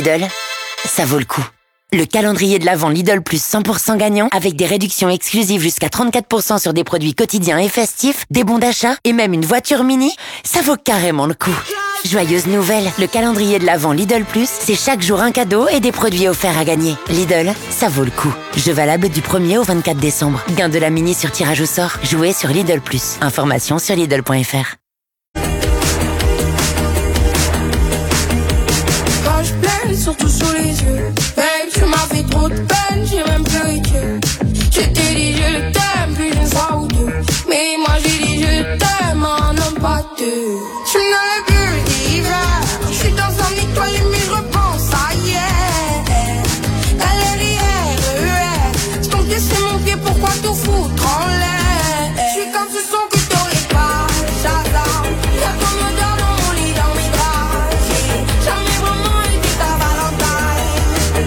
Lidl, ça vaut le coup. Le calendrier de l'Avent Lidl Plus 100% gagnant avec des réductions exclusives jusqu'à 34% sur des produits quotidiens et festifs, des bons d'achat et même une voiture mini, ça vaut carrément le coup. Joyeuse nouvelle, le calendrier de l'Avent Lidl Plus, c'est chaque jour un cadeau et des produits offerts à gagner. Lidl, ça vaut le coup. Jeu valable du 1er au 24 décembre. Gain de la mini sur tirage au sort. Jouez sur Lidl Plus. Information sur Lidl.fr. Quand je pleine, surtout sous les yeux. Babe, tu m'as fait trop de peine, j'ai même pleuré. Je t'ai dit je t'aime, plus d'une fois ou deux. Mais moi j'ai dit je t'aime, un homme pas deux. Je n'avais plus d'hiver, je suis dans un étoile mais je repense à hier. Galère, je t'en c'est mon pied, pourquoi tout foutre en l'air? Je suis comme ce son que t'aurais pas, Shazam. Y'a ton odeur dans mon lit, dans mes draps. J'ai jamais vraiment été ta Valentine.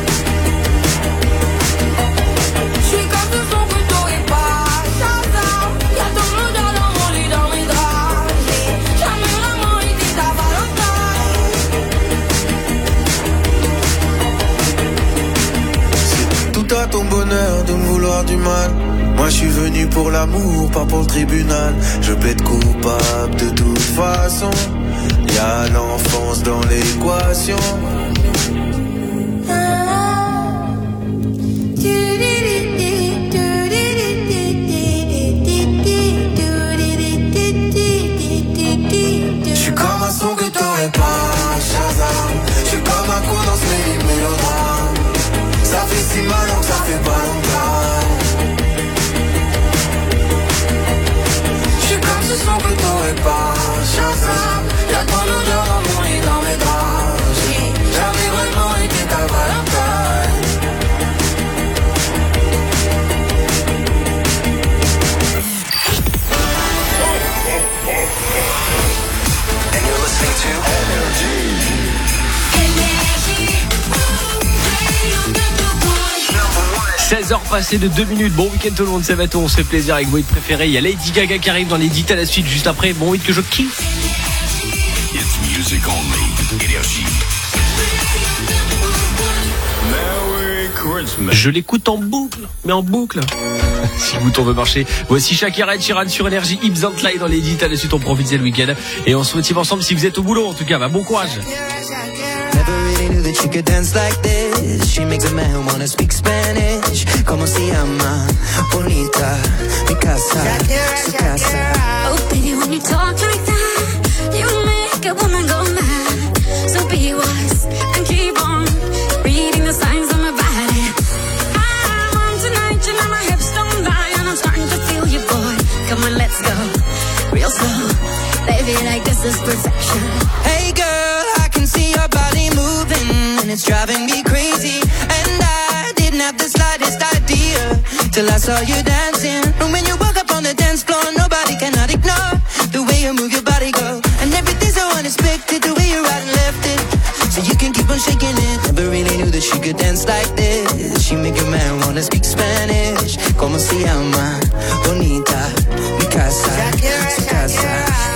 Je suis comme ce son que t'aurais pas, Shazam. Y'a ton odeur dans mon lit, dans mes draps. J'ai jamais vraiment été ta Valentine. C'est tout à ton bonheur de me vouloir du mal. Moi je suis venu pour l'amour, pas pour le tribunal. Je plaide coupable de toute façon. Y'a l'enfance dans l'équation. Je suis comme un son que t'aurais pas, Shazam. Je suis comme un coup dans ce mélodrame. Ça fait si mal donc ça fait pas longtemps. Comme ce son que t'aurais pas, Shazam. Y'a ton odeur dans mon lit, dans mes draps. J'ai jamais vraiment été ta Valentine. And you're listening to Energy. 16h passées de 2 minutes. Bon week-end tout le monde, c'est Bateau, on se fait plaisir avec vos hits préférés. Il y a Lady Gaga qui arrive dans les 10 à la suite juste après. Bon hit que je kiffe. It's music only. Energy. Merry Christmas. Je l'écoute en boucle, mais en boucle. Si le bouton veut marcher. Voici Shakira et Sheeran sur Energy. Ibs and Fly dans les 10 à la suite, on profite, c'est le week-end. Et on se motive ensemble si vous êtes au boulot en tout cas. Bah, bon courage. Knew that she could dance like this. She makes a man wanna speak Spanish. Como se llama? Bonita, mi casa, su casa. Oh baby, when you talk like that, you make a woman go mad. So be wise and keep on reading the signs on my body. I'm on tonight, you know my hips don't lie, and I'm starting to feel you, boy. Come on, let's go, real slow. Baby, like this is perfection. Hey girl, I can see your body moving, and it's driving me crazy. And I didn't have the slightest idea till I saw you dancing. And when you walk up on the dance floor, nobody cannot ignore the way you move your body, girl. And everything's so unexpected, the way you right and left it. So you can keep on shaking it. Never really knew that she could dance like this. She make a man wanna speak Spanish. Como se llama? Bonita, mi casa, su casa.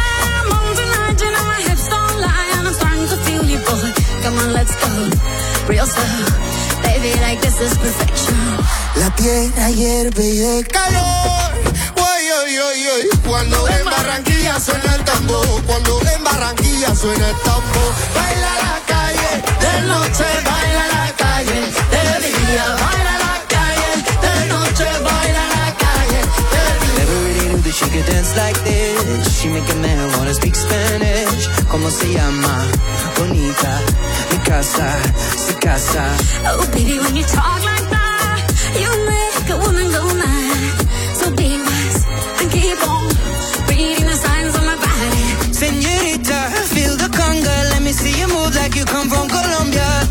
Come on, let's go, real slow. Baby, like this is perfection. La tierra hierve y el calor. Oy, oy, oy, oy. Cuando en Barranquilla suena el tambor. Cuando en Barranquilla suena el tambor. Baila la calle, de noche baila la calle. De día baila la calle. De noche baila la calle. Never really knew that she could dance like this. She make a man wanna speak Spanish. Como se llama? Bonita, mi casa, su casa. Oh baby, when you talk like that, you make a woman go mad. So be wise and keep on reading the signs on my body. Señorita, feel the conga. Let me see you move like you come from Colombia.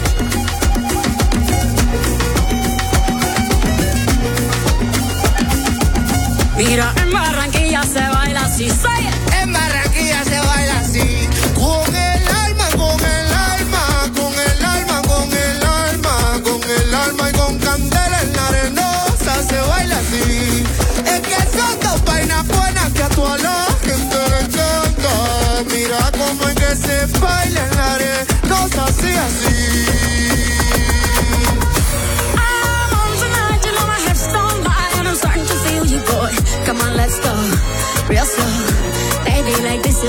Mira, en Barranquilla se baila así, say it. En Barranquilla se baila así. Con el alma, con el alma, con el alma, con el alma, con el alma y con candela en la arenosa se baila así. Es que son dos vainas buenas que a toda la gente le encanta. Mira cómo es que se baila en la arenosa así.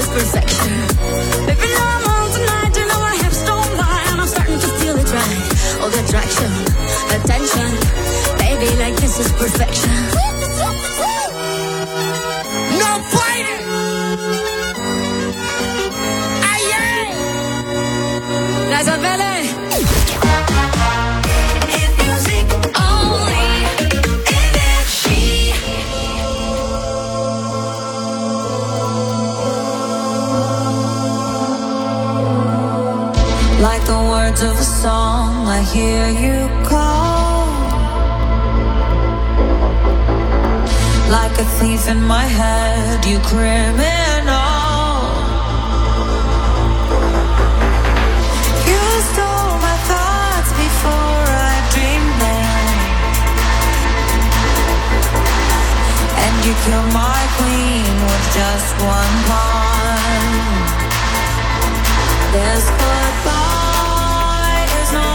perfection. Baby, now I'm on tonight, you know my hips don't lie, and I'm starting to feel it right. All the attraction, attention, baby, like this is perfection. No fighting. Aïe aïe. La Isabelle. Like the words of a song, I hear you call. Like a thief in my head, you criminal. You stole my thoughts before I dreamed them, and you killed my queen with just one pawn. There's goodbye is no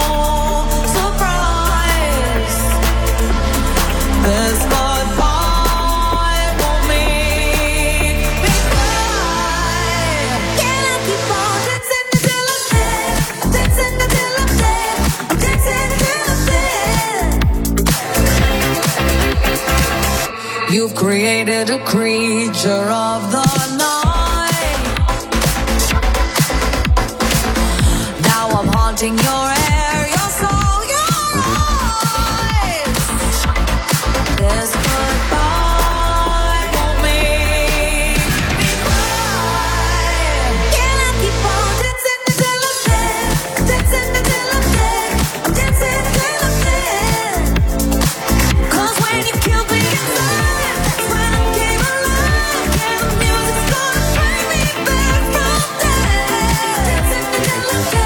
surprise. This goodbye won't make me cry. Can I keep on dancing until I'm dead? Dancing until I'm dead. Dancing until I'm dead. You've created a creature of the night. Haunting your air, your soul, your eyes. This goodbye won't make me cry. Can I keep on dancing until I'm dead? Dancing until I'm dead. Dancing until I'm dead. 'Cause when you killed me inside, that's when I came alive. And the music's gonna bring me back from dead. Dancing until I'm dead.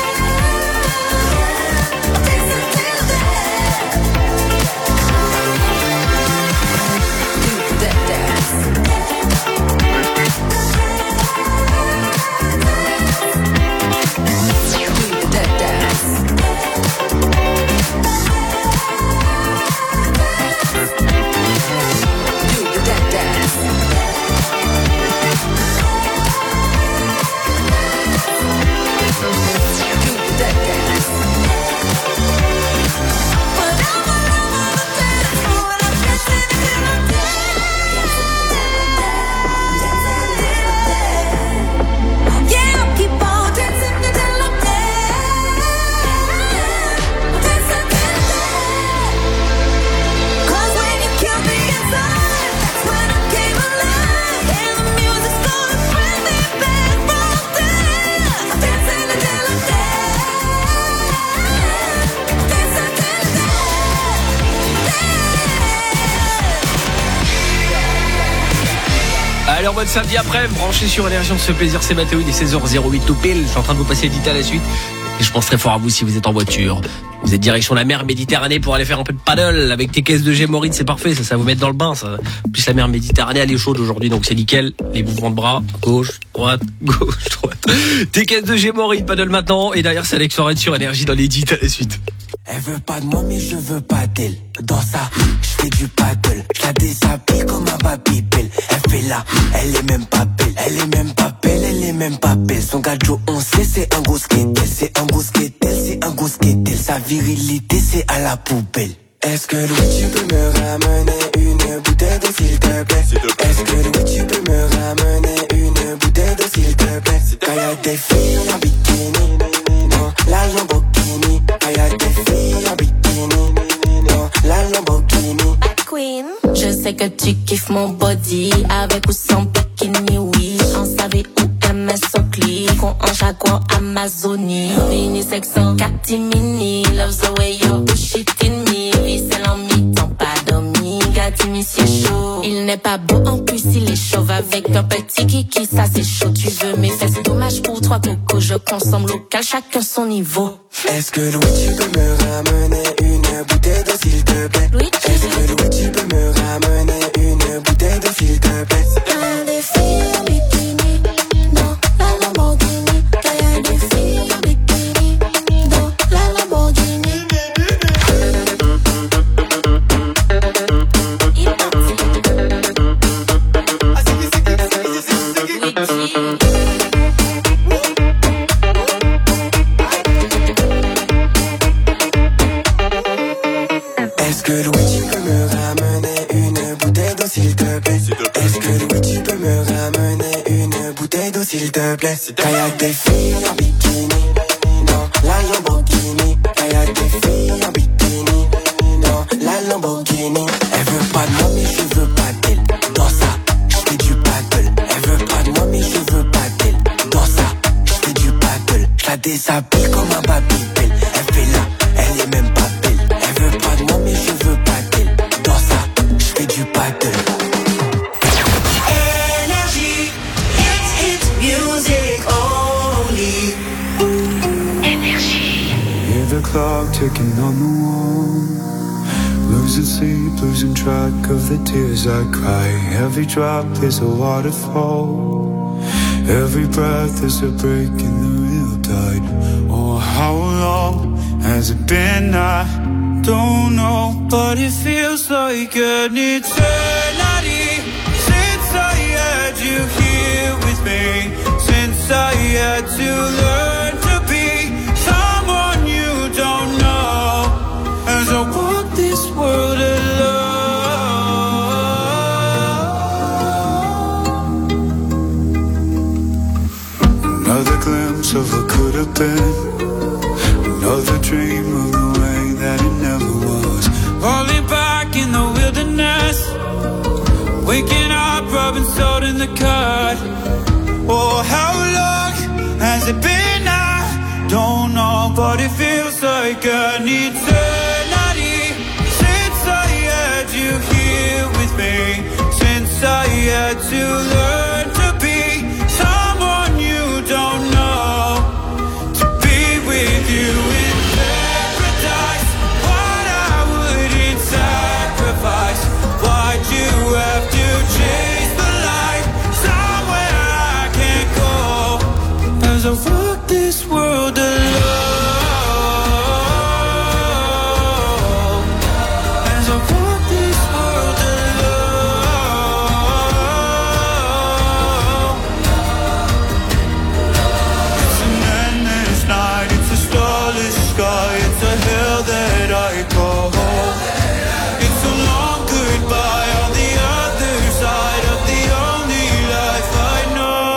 Allez, en mode samedi après, branché sur Énergie, on se fait plaisir, c'est Mathéo, il est 16h08 tout pile. Je suis en train de vous passer Edita à la suite. Et je pense très fort à vous si vous êtes en voiture. Vous êtes direction la mer Méditerranée pour aller faire un peu de paddle avec tes caisses de Gémoride, c'est parfait, ça va vous mettre dans le bain, ça. En plus, la mer Méditerranée, elle est chaude aujourd'hui, donc c'est nickel. Les mouvements de bras, gauche, droite, gauche, droite. Tes caisses de Gémoride, paddle maintenant. Et derrière, c'est Alex Soren sur Énergie dans l'Edita à la suite. Elle veut pas de moi mais je veux pas d'elle. Dans ça, je fais du paddle. Je la déshabille comme un babybel. Elle fait là, elle est même pas belle. Elle est même pas belle, elle est même pas belle. Son gadjo on sait c'est un gros skatel. C'est un gros skatel, c'est un gros skatel. Sa virilité c'est à la poubelle. Est-ce que Louis tu peux me ramener une bouteille d'eau s'il te plaît? Est-ce que Louis tu peux me ramener une bouteille d'eau s'il te plaît? Quand y'a des filles en bikini, non, la Lamborghini. Quand y'a des filles en bikini, non, la Lamborghini. Queen, je sais que tu kiffes mon body, avec ou sans bikini, oui. On savait où aimer son clic, on en Jaguar Amazonie. Unisex en catimini, love the way you push it in me. C'est l'ennemi, tant pas d'omi, Gatimi c'est chaud. Il n'est pas beau en plus, il est chauve avec un petit kiki, ça c'est chaud. Tu veux mes fesses, dommage pour trois cocos, je consomme local, chacun son niveau. Est-ce que Louis tu peux me ramener une bouteille d'eau s'il te plaît? Est-ce que Louis tu peux me ramener une bouteille d'eau s'il te plaît? Y'a des filles en bikini, dans la Lamborghini. Y'a des filles en bikini, dans la Lamborghini. Quand y'a des filles en bikini dans la Lamborghini. Quand y'a des filles en bikini dans la Lamborghini. Elle veut pas de moi mais je veux pas d'elle. Dans ça, j'fais du paddle. Elle veut pas de moi mais je veux pas d'elle. Dans ça, j'fais du paddle. J'la déshabille comme un Babybel. Elle fait là, elle est même pas belle. Elle veut pas de moi mais je veux pas d'elle. Dans ça, j'fais du paddle. Energy, it's music only. Hear the clock ticking on the wall. Losing sleep, losing track of the tears I cry. Every drop is a waterfall. Every breath is a break in the real tide. Oh, how long has it been? I don't know, but it feels like an eternity since I had you here with me. Since I had to learn to be someone you don't know. As I walk this world alone. Another glimpse of what could have been. Another dream of the way that it never was. Falling back in the wilderness. Waking up, rubbing salt in the cut. Oh, how long has it been? I don't know, but it feels like an eternity since I had you here with me. Since I had to learn to be someone you don't know. To be with you in paradise, what I wouldn't sacrifice. Why'd you have to chase the light somewhere I can't go? As I walk this world alone. As I walk this world alone. It's an endless night, it's a starless sky, it's a hell that I call home. It's a long goodbye on the other side of the only life I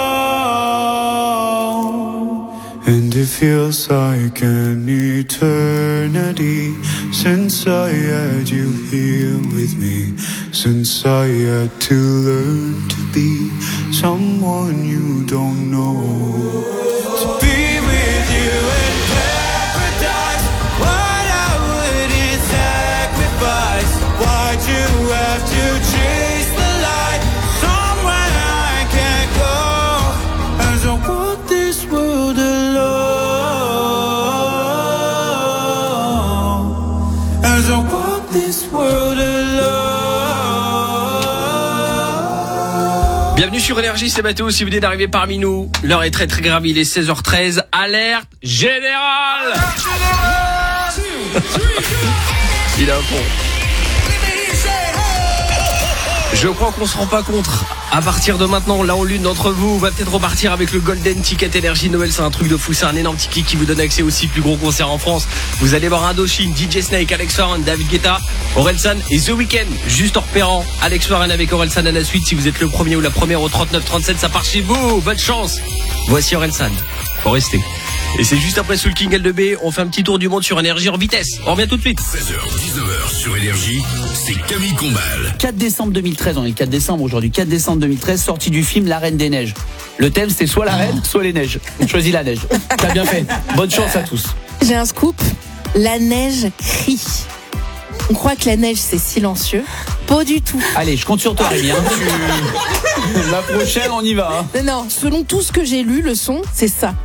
know. And it feels like an eternity since I had you here with me. Since I had to learn to be someone you don't know. To be with you in paradise, what I wouldn't sacrifice. Why'd you have to chase the light somewhere I can't go? As I walk this world alone. As I walk this world alone. Bienvenue sur Énergie, c'est Mathéo, si vous venez d'arriver parmi nous. L'heure est très très grave, il est 16h13. Alerte générale. Il a un pont. Je crois qu'on se rend pas compte. À partir de maintenant, là où l'une d'entre vous va peut-être repartir avec le Golden Ticket Énergie Noël. C'est un truc de fou, c'est un énorme ticket qui vous donne accès aux 6 plus gros concerts en France. Vous allez voir Indochine, DJ Snake, Alex Warren, David Guetta, Orelsan et The Weeknd. Juste en repérant Alex Warren avec Orelsan à la suite. Si vous êtes le premier ou la première au 39-37, ça part chez vous. Bonne chance. Voici Orelsan. Faut rester. Et c'est juste après Soul King L2B, on fait un petit tour du monde sur Énergie en vitesse. On revient tout de suite. 16h, 19h sur Énergie, c'est Camille Combal. 4 décembre 2013, on est le 4 décembre aujourd'hui, 4 décembre 2013, sortie du film La Reine des Neiges. Le thème c'était soit la reine, soit les neiges. On choisit la neige. T'as bien fait. Bonne chance à tous. J'ai un scoop, la neige crie. On croit que la neige c'est silencieux. Pas du tout. Allez, je compte sur toi Rémi. La prochaine on y va. Non, selon tout ce que j'ai lu, le son c'est ça.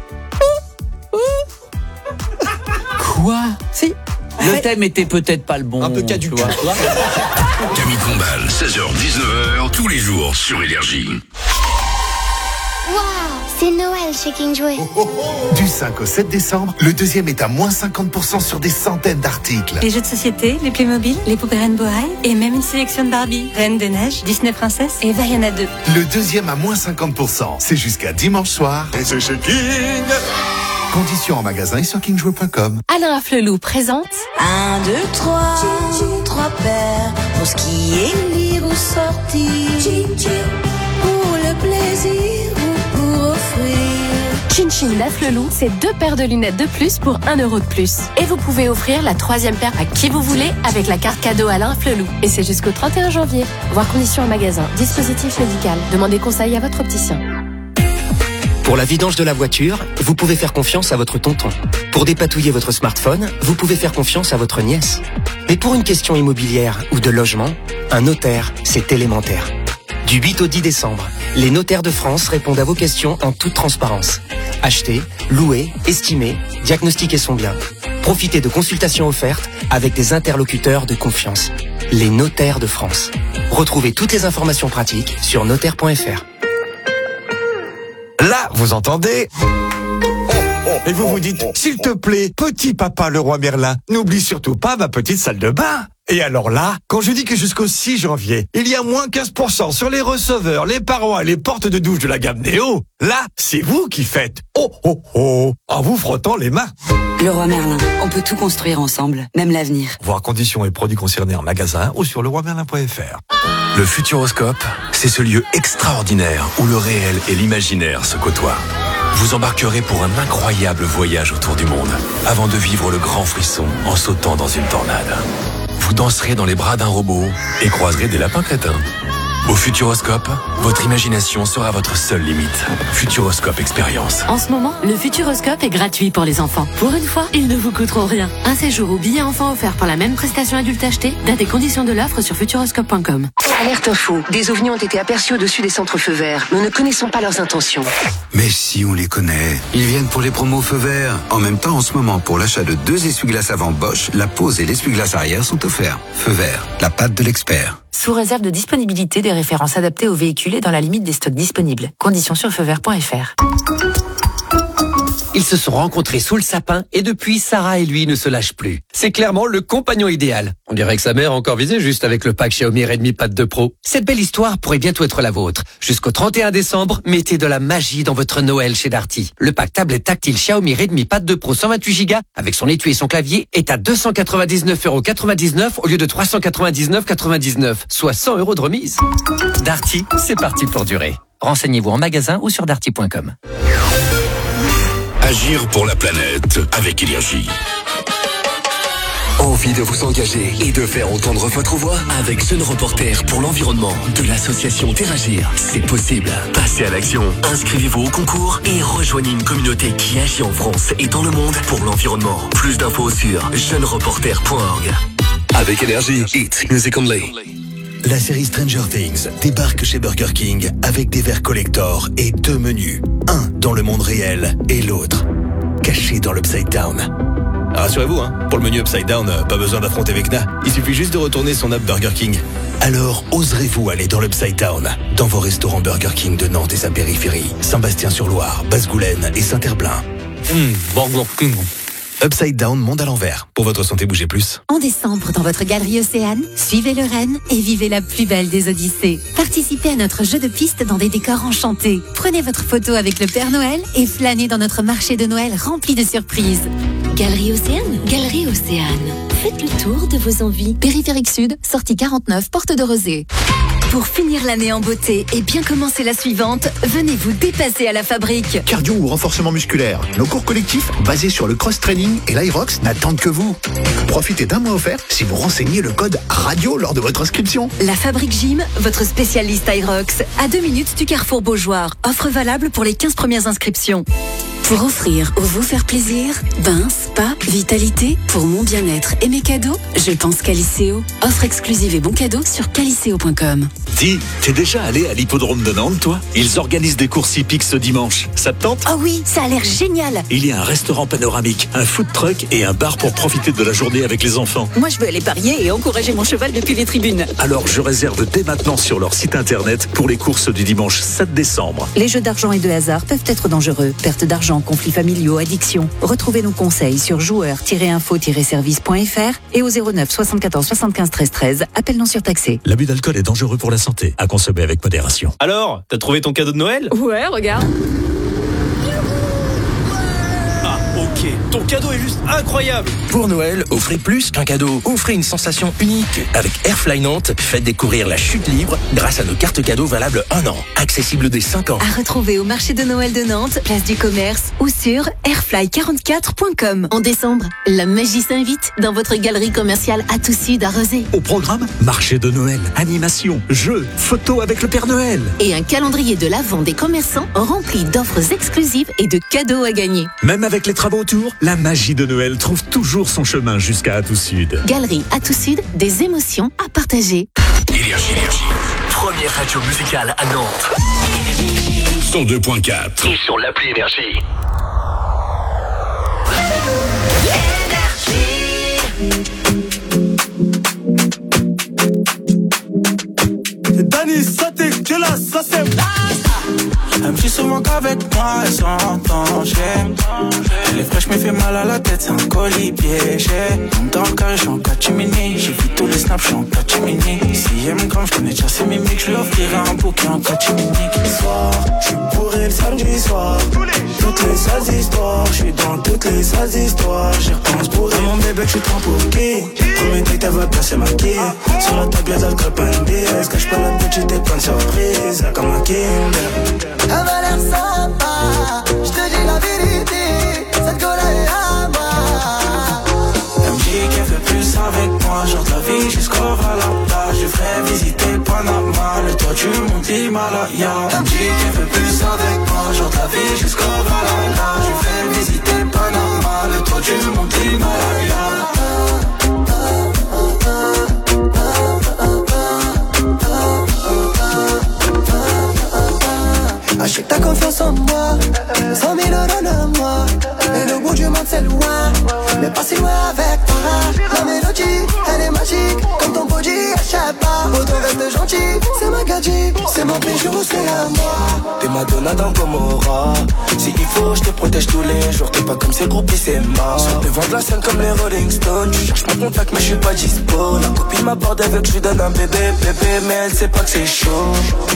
Quoi? Si. Le thème était peut-être pas le bon. Un peu caduc. Camille Combal, 16h, 19h, tous les jours sur Énergie. Waouh, c'est Noël chez King Jouet. Du 5 au 7 décembre, le deuxième est à moins 50% sur des centaines d'articles. Les jeux de société, les Playmobil, les poupées Rainbow High et même une sélection de Barbie, Reine des Neiges, Disney Princess et Vaiana 2. Le deuxième à moins 50%. C'est jusqu'à dimanche soir. Et c'est chez King. Conditions en magasin et sur kingjouet.com. Alain Afflelou présente 1, 2, 3, 3 paires pour skier, lire ou sortir, pour le plaisir ou pour offrir. Chin Chin d'Afflelou, c'est 2 paires de lunettes de plus pour 1 euro de plus. Et vous pouvez offrir la 3e paire à qui vous voulez avec la carte cadeau Alain Afflelou. Et c'est jusqu'au 31 janvier. Voir conditions en magasin. Dispositif médical. Demandez conseil à votre opticien. Pour la vidange de la voiture, vous pouvez faire confiance à votre tonton. Pour dépatouiller votre smartphone, vous pouvez faire confiance à votre nièce. Mais pour une question immobilière ou de logement, un notaire, c'est élémentaire. Du 8 au 10 décembre, les notaires de France répondent à vos questions en toute transparence. Acheter, louer, estimer, diagnostiquer son bien. Profitez de consultations offertes avec des interlocuteurs de confiance. Les notaires de France. Retrouvez toutes les informations pratiques sur notaire.fr. Là, vous entendez? Et vous vous dites, s'il te plaît, petit papa le roi Merlin, n'oublie surtout pas ma petite salle de bain. Et alors là, quand je dis que jusqu'au 6 janvier, il y a moins 15% sur les receveurs, les parois et les portes de douche de la gamme Néo, là, c'est vous qui faites oh oh oh en vous frottant les mains. Le roi Merlin, on peut tout construire ensemble, même l'avenir. Voir conditions et produits concernés en magasin ou sur leroimerlin.fr. Le Futuroscope, c'est ce lieu extraordinaire où le réel et l'imaginaire se côtoient. Vous embarquerez pour un incroyable voyage autour du monde, avant de vivre le grand frisson en sautant dans une tornade. Vous danserez dans les bras d'un robot et croiserez des lapins crétins. Au Futuroscope, votre imagination sera votre seule limite. Futuroscope Expérience. En ce moment, le Futuroscope est gratuit pour les enfants. Pour une fois, ils ne vous coûteront rien. Un séjour ou billet enfant offert pour la même prestation adulte achetée. Date et conditions de l'offre sur futuroscope.com. Alerte info. Des ovnis ont été aperçus au-dessus des centres feux verts. Nous ne connaissons pas leurs intentions. Mais si, on les connaît. Ils viennent pour les promos feux verts. En même temps, en ce moment, pour l'achat de 2 essuie-glaces avant Bosch, la pose et l'essuie-glace arrière sont offerts. Feu vert, la patte de l'expert. Sous réserve de disponibilité des références adaptées aux véhicules et dans la limite des stocks disponibles. Conditions sur feuvert.fr. Ils se sont rencontrés sous le sapin et depuis, Sarah et lui ne se lâchent plus. C'est clairement le compagnon idéal. On dirait que sa mère a encore visé juste avec le pack Xiaomi Redmi Pad 2 Pro. Cette belle histoire pourrait bientôt être la vôtre. Jusqu'au 31 décembre, mettez de la magie dans votre Noël chez Darty. Le pack tablette tactile Xiaomi Redmi Pad 2 Pro 128 Go avec son étui et son clavier est à 299,99€ au lieu de 399,99€, soit 100€ de remise. Darty, c'est parti pour durer. Renseignez-vous en magasin ou sur darty.com. Agir pour la planète avec énergie. Envie de vous engager et de faire entendre votre voix avec Jeune Reporter pour l'environnement de l'association Terragir. C'est possible. Passez à l'action. Inscrivez-vous au concours et rejoignez une communauté qui agit en France et dans le monde pour l'environnement. Plus d'infos sur jeunereporter.org. Avec énergie, Hit Music Only. La série Stranger Things débarque chez Burger King avec des verres collector et 2 menus. Un dans le monde réel et l'autre caché dans l'Upside Down. Rassurez-vous, pour le menu Upside Down, pas besoin d'affronter Vecna. Il suffit juste de retourner son app Burger King. Alors, oserez-vous aller dans l'Upside Down, dans vos restaurants Burger King de Nantes et sa périphérie, Saint-Bastien-sur-Loire, Basse-Goulaine et Saint-Herblain. Burger King. Upside Down, monde à l'envers. Pour votre santé, bougez plus. En décembre, dans votre galerie Océane, suivez le Rennes et vivez la plus belle des Odyssées. Participez à notre jeu de piste dans des décors enchantés. Prenez votre photo avec le Père Noël et flânez dans notre marché de Noël rempli de surprises. Galerie Océane, Galerie Océane. Faites le tour de vos envies. Périphérique Sud, sortie 49, porte de Rosée. Pour finir l'année en beauté et bien commencer la suivante, venez vous dépasser à la fabrique. Cardio ou renforcement musculaire, nos cours collectifs basés sur le cross-training et l'Irox n'attendent que vous. Profitez d'un mois offert si vous renseignez le code RADIO lors de votre inscription. La Fabrique Gym, votre spécialiste Irox, à 2 minutes du Carrefour Beaujoire. Offre valable pour les 15 premières inscriptions. Pour offrir ou vous faire plaisir, bain, spa, vitalité, pour mon bien-être et mes cadeaux, je pense Caliceo. Offre exclusive et bons cadeaux sur caliceo.com. Dis, t'es déjà allé à l'hippodrome de Nantes, toi? Ils organisent des courses hippiques ce dimanche. Ça te tente? Oh oui, ça a l'air génial. Il y a un restaurant panoramique, un food truck et un bar pour profiter de la journée avec les enfants. Moi, je veux aller parier et encourager mon cheval depuis les tribunes. Alors, je réserve dès maintenant sur leur site internet pour les courses du dimanche 7 décembre. Les jeux d'argent et de hasard peuvent être dangereux. Perte d'argent, conflits familiaux, addiction. Retrouvez nos conseils sur joueurs-info-service.fr et au 09 74 75 13 13. Appel non surtaxé. L'abus d'alcool est dangereux pour la santé. À consommer avec modération. Alors, t'as trouvé ton cadeau de Noël? Ouais, regarde. Ah, ok. Ton cadeau est juste incroyable. Pour Noël, offrez plus qu'un cadeau. Offrez une sensation unique. Avec Airfly Nantes, faites découvrir la chute libre grâce à nos cartes cadeaux valables 1 an. Accessibles dès 5 ans. À retrouver au marché de Noël de Nantes, place du commerce ou sur airfly44.com. En décembre, la magie s'invite dans votre galerie commerciale à tout sud à Rezé. Au programme, marché de Noël, animation, jeux, photos avec le Père Noël. Et un calendrier de l'Avent des commerçants rempli d'offres exclusives et de cadeaux à gagner. Même avec les travaux autour, la magie de Noël trouve toujours son chemin jusqu'à Atout Sud. Galerie Atout Sud, des émotions à partager. Énergie. Première radio musicale à Nantes. 102.4. Et sur l'appli Énergie. Dani, ça t'es que là, ça c'est. Elle me dit souvent qu'avec moi elle s'entend. Elle est fraîche mais fait mal à la tête, c'est un colis piégé. Dans le carré, je suis en catimini. J'ai vu tous les snaps, je suis en catimini. Si elle me crame, je connais déjà ses mimiques. Je lui offrirai un bouquet en catimini. Soir, je suis bourré le samedi soir. Toutes les sales histoires, je suis dans toutes les sales histoires. J'y repense bourré. Mon bébé, je suis trop pour qui? Premier date, elle va placer ma quille. Sur la table, y'a d'alcool, pas une bière. Cache pas la petite, t'es plein de surprises. Comme un Kinder. Elle m'a l'air sympa, je te dis la vérité, cette gueule est à moi. Elle me dit qu'elle fait plus avec moi, genre de la vie jusqu'au Valhalla. Je ferai visiter Panama, le toit du mont Himalaya. Elle me dit qu'elle fait plus avec moi, genre de la vie jusqu'au Valhalla. Je ferai visiter Panama, le toit du mont Himalaya. Achète ta confiance en moi, 100 000 € de moi. Et le bout du monde c'est loin, mais pas si loin avec toi. La mélodie, elle est magique, comme ton body, échappe pas. Autant reste gentil, c'est ma gadget, c'est mon bijou, c'est à moi. T'es Madonna dans Gomorrah. Si il faut, je te protège tous les jours. T'es pas comme ces groupies, c'est mort. Sur devant de la scène comme les Rolling Stones. Tu cherches mon contact, mais je suis pas dispo. La copine m'aborde avec, je lui donne un bébé, mais elle sait pas que c'est chaud.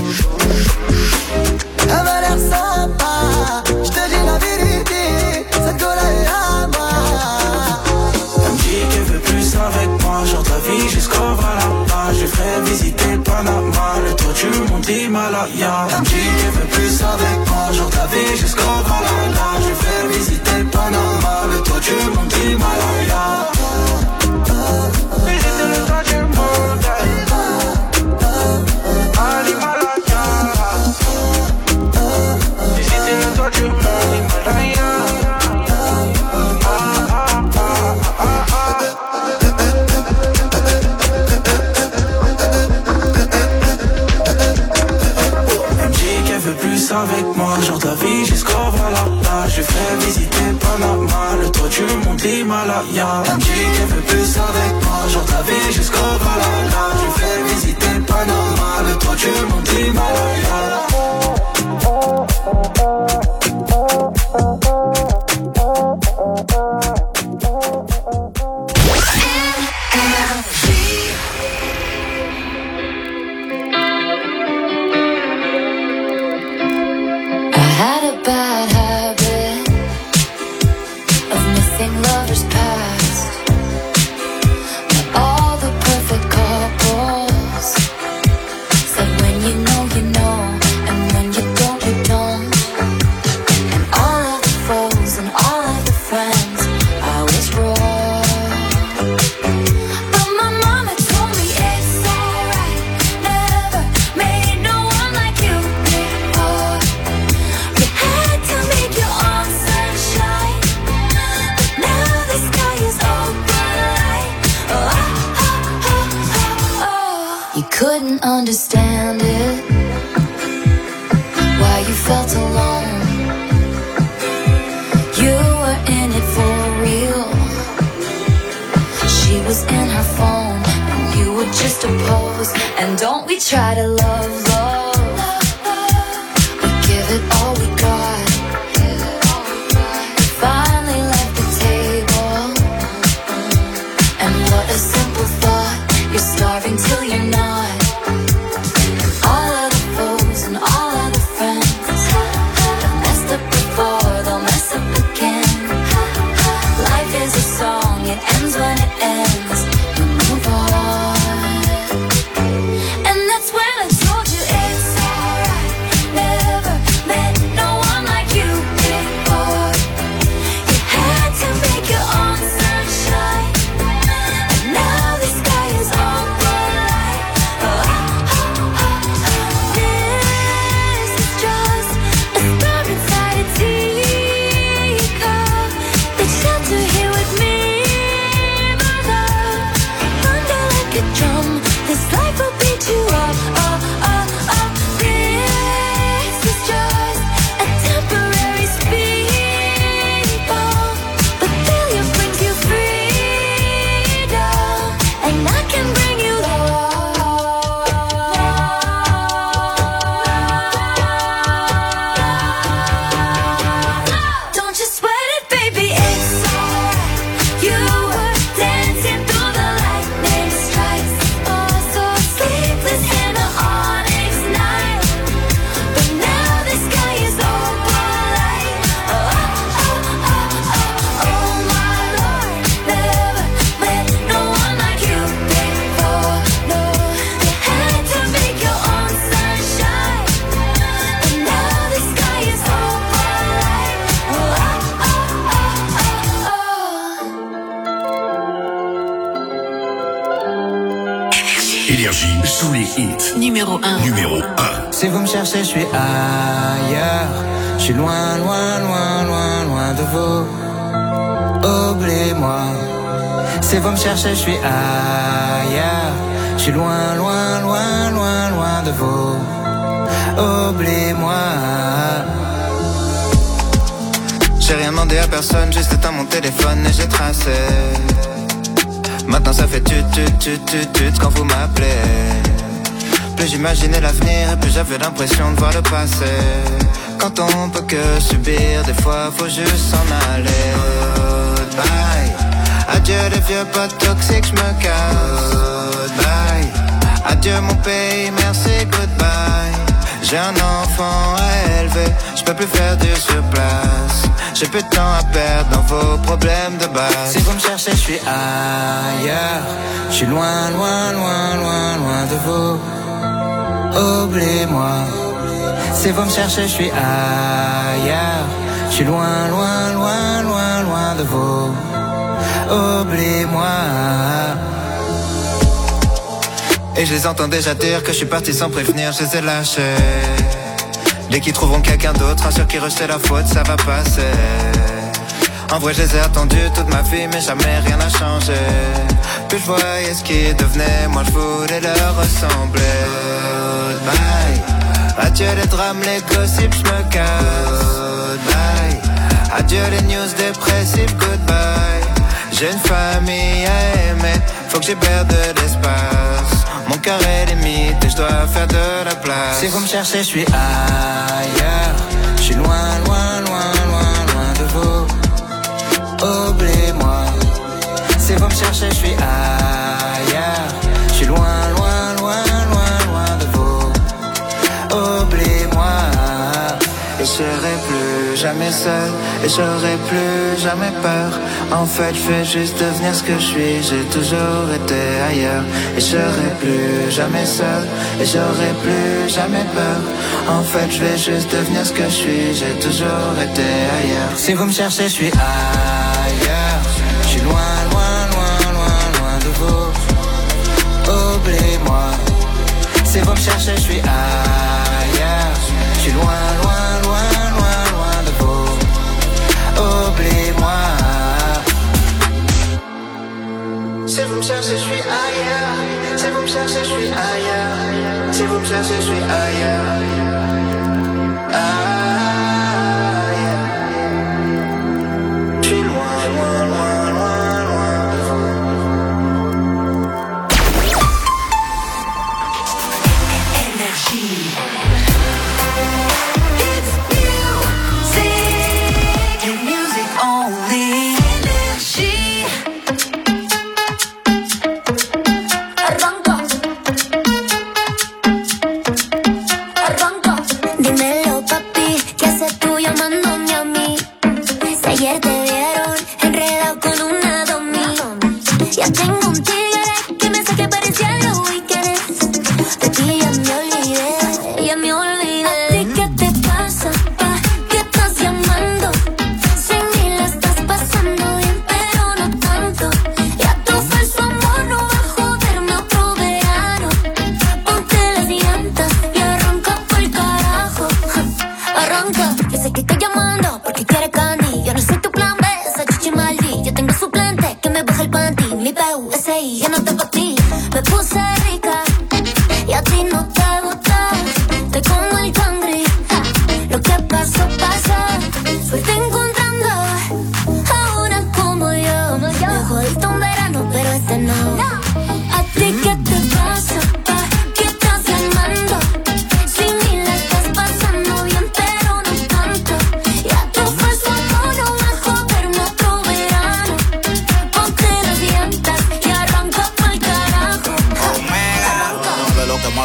Elle m'a l'air sympa, je te dis la vérité, cette gueule est à moi. Elle me dit qu'elle veut plus avec moi, genre de la vie jusqu'au Valhalla. Je ferai visiter Panama, le toit du mont Himalaya. Elle me dit qu'elle veut plus avec moi, genre de la vie jusqu'au Valhalla. Je ferai visiter Panama, le toit du mont Himalaya. Visiter le toit du mont avec moi, genre de la vie jusqu'au Valhalla. Je ferai visiter Panama, le toit du mont Himalaya. Elle me dit qu'elle veut plus avec moi, genre de la vie jusqu'au Valhalla. Je ferai visiter Panama, le toit du mont Himalaya. Bad habit of missing lovers past. Not all the perfect couples said when you know, and when you don't. And all of the foes and all of the friends, I was wrong. But my mama told me it's alright. Never made no one like you before. To make your own sunshine, but now the sky is open. Oh. You couldn't understand it, why you felt alone. You were in it for real. She was in her phone, and you were just a pose. And don't we try to love? We give it all we got. Finally left the table, and what a simple thought. You're starving till you're not. All of the foes and all of the friends have messed up before, they'll mess up again. it ends when it ends. We move on. And that's when I told you it's alright. Never met no one like you before. You had to make your own sunshine. And now the sky is all bright. This is just a star inside a teacup. The shelter here with me, my love. Thunder like a drum, this life will beat you up. This is just a temporary speed bump, but failure brings you freedom, and I can bring you love. Don't you sweat it, baby, it's alright. You were dancing through the lightning strikes. Oh, so sleepless in the onyx night. But now the sky is opalite. Oh my Lord, never met no one like you before. No, you had to make your own sunshine. And now the sky is opalite. Énergie sous les hits. Numéro 1. Numéro 1. Si vous me cherchez, je suis ailleurs. Je suis loin, loin, loin, loin, loin de vous. Oubliez-moi. Si vous me cherchez, je suis ailleurs. Je suis loin, loin, loin, loin, loin de vous. Oubliez-moi. J'ai rien demandé à personne, juste éteint mon téléphone et j'ai tracé. Maintenant ça fait tut quand vous m'appelez. Plus j'imaginais l'avenir et plus j'avais l'impression de voir le passé. Quand on peut que subir, des fois faut juste s'en aller. Goodbye. Adieu les vieux potes toxiques, j'me casse. Goodbye. Adieu mon pays, merci, goodbye. J'ai un enfant à élever, j'peux plus faire du surplace. J'ai plus de temps à perdre dans vos problèmes de base. Si vous me cherchez, je suis ailleurs. Je suis loin, loin, loin, loin, loin de vous. Oubliez-moi. Si vous me cherchez, je suis ailleurs. Je suis loin, loin, loin, loin, loin de vous. Oubliez-moi. Et je les entends déjà dire que je suis parti sans prévenir, je les ai lâchés. Dès qu'ils trouveront quelqu'un d'autre, sur qui rejeter la faute, ça va passer. En vrai, je les ai attendus toute ma vie, mais jamais rien n'a changé. Plus je voyais ce qu'ils devenaient, moi je voulais leur ressembler. Goodbye. Adieu les drames, les gossips, je me casse. Goodbye. Adieu les news dépressives, goodbye. J'ai une famille à aimer, faut que j'ébère de l'espace. Mon cœur est limite et je dois faire de la place. Si vous me cherchez, je suis ailleurs. Je suis loin, loin, loin, loin, loin de vous. Oubliez-moi. Si vous me cherchez, je suis ailleurs. Je suis loin, loin, loin, loin, loin de vous. Oubliez-moi. Et je serai plus jamais seul, et j'aurai plus jamais peur. En fait, je vais juste devenir ce que je suis. J'ai toujours été ailleurs. Et je serai plus jamais seul, et j'aurai plus jamais peur. En fait, je vais juste devenir ce que je suis. J'ai toujours été ailleurs. Si vous me cherchez, je suis ailleurs. Je suis loin, loin, loin, loin, loin de vous. Oubliez-moi. Si vous me cherchez, je suis ailleurs. Je suis loin, loin, loin, loin, loin de vous. Oubliez-moi. Si vous me cherchez, je suis ailleurs. Si vous me cherchez, je suis ailleurs. Si vous me cherchez, je suis ailleurs. Je suis loin, loin, loin, loin, loin de vous. Énergie.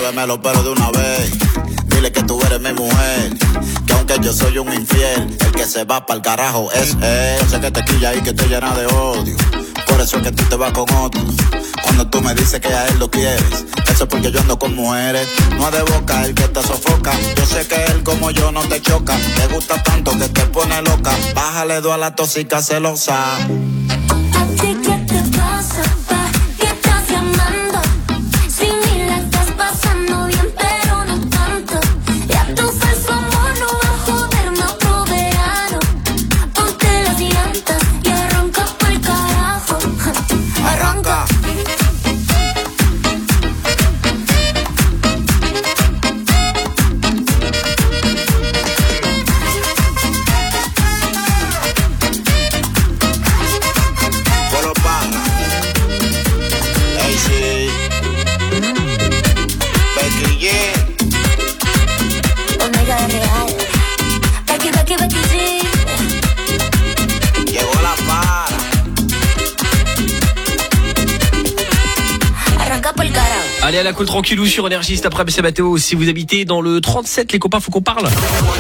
muévemelo pero de una vez. Dile que tú eres mi mujer, que aunque yo soy un infiel, el que se va pa'l carajo es él. Sé que te quilla y que te llena de odio, por eso es que tú te vas con otro. Cuando tú me dices que a él lo quieres, eso es porque yo ando con mujeres. No es de boca el que te sofoca, yo sé que él como yo no te choca. Te gusta tanto que te pone loca, bájale 2 a la tóxica celosa. ¿A ti qué te pasa, pa? ¿Qué estás llamando? Si ni la estás pasando bien, pero no tanto. Ya tu falso amor no va a joderme otro verano. Ponte las llantas y arranca pa'l carajo. Arranca. Allez à la cool tranquillou sur Énergie cet après-midi, c'est Mathéo. Si vous habitez dans le 37, les copains, faut qu'on parle.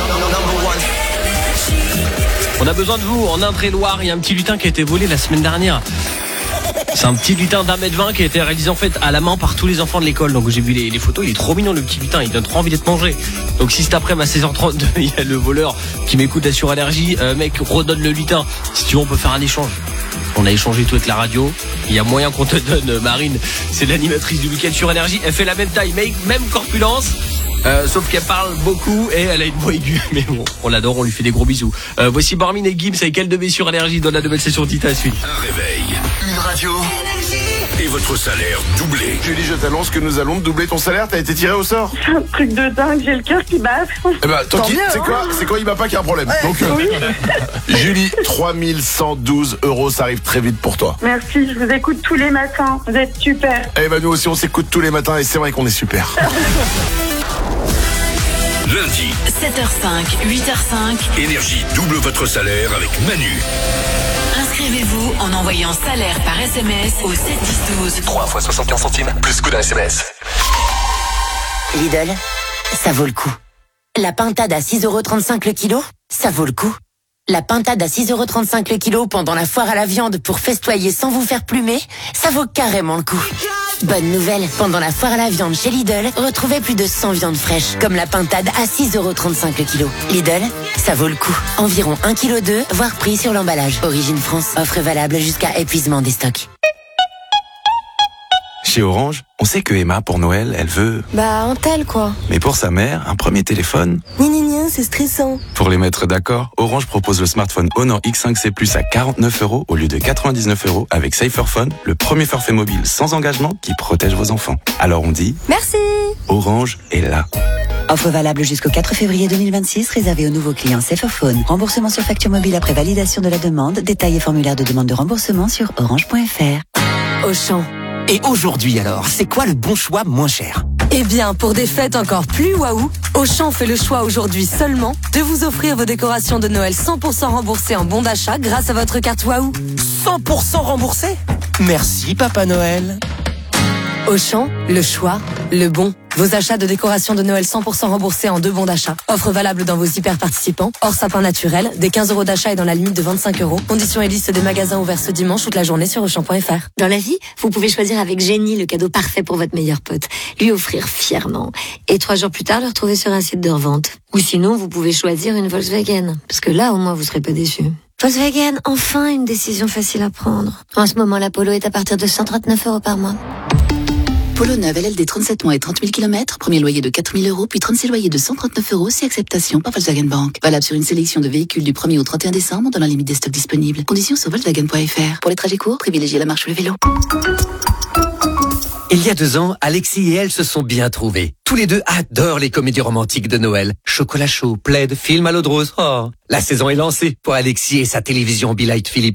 On a besoin de vous en Indre-et-Loire. Il y a un petit lutin qui a été volé la semaine dernière. C'est un petit lutin d'1m20 qui a été réalisé en fait à la main par tous les enfants de l'école. Donc j'ai vu les photos, il est trop mignon le petit lutin, il donne trop envie d'être mangé. Donc si cet après-midi à 16h32, il y a le voleur qui m'écoute là sur Énergie, mec, redonne le lutin. Si tu veux, on peut faire un échange. On a échangé tout avec la radio. Il y a moyen qu'on te donne Marine. C'est l'animatrice du week-end sur Énergie. Elle fait la même taille, même corpulence. Sauf qu'elle parle beaucoup et elle a une voix aiguë. Mais bon, on l'adore, on lui fait des gros bisous. Voici Barmin et Gibbs avec Elle devait sur Énergie dans la nouvelle session de Tita à suite. Un réveil, une radio et votre salaire doublé. Julie, je t'annonce que nous allons doubler ton salaire. T'as été tiré au sort. C'est un truc de dingue, j'ai le cœur qui bat. Eh ben, tant qu'il, c'est quoi il va pas qu'il y a un problème. Ouais, donc, oui. Julie, 3112 €, ça arrive très vite pour toi. Merci, je vous écoute tous les matins. Vous êtes super. Eh ben, nous aussi, on s'écoute tous les matins et c'est vrai qu'on est super. Lundi, 7h05, 8h05. Énergie double votre salaire avec Manu. Inscrivez-vous en envoyant salaire par SMS au 71012. 3 fois 75 centimes, plus coup d'un SMS. Lidl, ça vaut le coup. La pintade à 6,35 € le kilo, ça vaut le coup. La pintade à 6,35 € le kilo pendant la foire à la viande pour festoyer sans vous faire plumer, ça vaut carrément le coup. Bonne nouvelle, pendant la foire à la viande chez Lidl, retrouvez plus de 100 viandes fraîches, comme la pintade à 6,35 € le kilo. Lidl, ça vaut le coup. Environ 1,2 kg, voire prix sur l'emballage. Origine France, offre valable jusqu'à épuisement des stocks. Chez Orange, on sait que Emma, pour Noël, elle veut... un tel, quoi. Mais pour sa mère, un premier téléphone... C'est stressant. Pour les mettre d'accord, Orange propose le smartphone Honor X5C Plus à 49 € au lieu de 99 € avec Saferphone, le premier forfait mobile sans engagement qui protège vos enfants. Alors on dit... Merci. Orange est là. Offre valable jusqu'au 4 février 2026, réservée aux nouveaux clients Saferphone. Remboursement sur facture mobile après validation de la demande. Détails et formulaire de demande de remboursement sur orange.fr. Auchan. Et aujourd'hui alors, c'est quoi le bon choix moins cher ? Eh bien, pour des fêtes encore plus waouh, Auchan fait le choix aujourd'hui seulement de vous offrir vos décorations de Noël 100% remboursées en bon d'achat grâce à votre carte waouh. 100% remboursé ? Merci Papa Noël. Auchan, le choix, le bon. Vos achats de décorations de Noël 100% remboursés en 2 bons d'achat. Offre valable dans vos hyper participants, hors sapin naturel, des 15 € d'achat et dans la limite de 25 €. Conditions et liste des magasins ouverts ce dimanche toute la journée sur Auchan.fr. Dans la vie, vous pouvez choisir avec génie le cadeau parfait pour votre meilleur pote. Lui offrir fièrement. Et 3 jours plus tard, le retrouver sur un site de revente. Ou sinon, vous pouvez choisir une Volkswagen. Parce que là, au moins, vous serez pas déçus. Volkswagen, enfin une décision facile à prendre. En ce moment, la Polo est à partir de 139 € par mois. Polo neuve LLD 37 mois et 30 000 km, premier loyer de 4 000 €, puis 36 loyers de 139 € si acceptation par Volkswagen Bank. Valable sur une sélection de véhicules du 1er au 31 décembre dans la limite des stocks disponibles. Conditions sur Volkswagen.fr. Pour les trajets courts, privilégiez la marche ou le vélo. Il y a 2 ans, Alexis et elle se sont bien trouvés. Tous les deux adorent les comédies romantiques de Noël. Chocolat chaud, plaid, film à l'eau de rose. Oh, la saison est lancée pour Alexis et sa télévision Be Light Philips.